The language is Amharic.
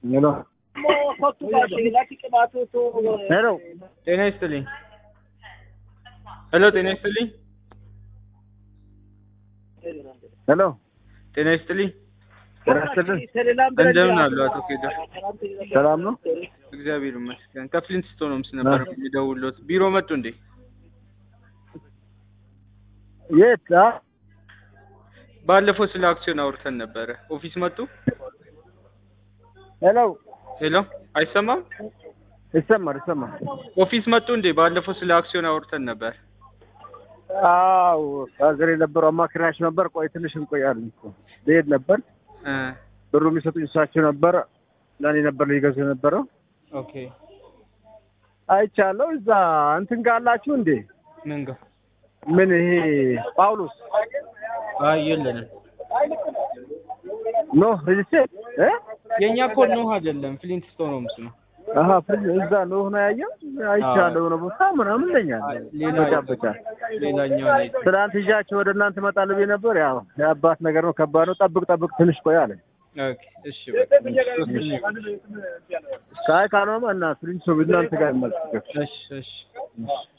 ሄሎ ሄሎ ጤና ይስጥልኝ። ሄሎ ጤና ይስጥልኝ። ሄሎ ጤና ይስጥልኝ። እንደምን እንደምን አሉ አቶ ኬደር? ሰላም ነው? እግዚአብሔር ይመስገን። ከፍሊንትስቶንስ ነበር የሚደውሉት። ቢሮ መጡ እንዴ? የት? ባለፈው ስለ አክሲዮን አውርተን ነበረ። ኦፊስ መጡ? ሄሎ ሄሎ አይሰማም? ይሰማል። ኦፊስ መጡ እንዴ? ባለፈው ስለ አክሲዮን አውርተን ነበር። አዎ ሀገር የነበረው አማክራሽ ነበር። ቆይ ትንሽ እንቆያለን እኮ ልሄድ ነበር። ብሩ የሚሰጡኝ እሳቸው ነበር። ለኔ ነበር ሊገዙ የነበረው። ኦኬ አይቻለሁ። እዛ እንትን ጋር አላችሁ እንዴ? ምን ጋር? ምን ይሄ ጳውሎስ? አይ የለንም። ኖ ሪልስቴት የኛ እኮ ነው አይደለም፣ ፍሊንትስቶንስ ነው። አሃ እዛ ነው ያየው። አይቻለሁ ነው ቦታ ምናምን ለኛል። ሌላኛው ላይ ትናንት ይዣቸው ወደ እናንተ እመጣለሁ ብዬ ነበር። ያው የአባት ነገር ነው፣ ከባድ ነው። ጠብቅ ትንሽ ቆይ አለኝ። ኦኬ እሺ በቃ ካልሆነማ እና ፍሪንስ ነው እናንተ ጋር መልስ። እሺ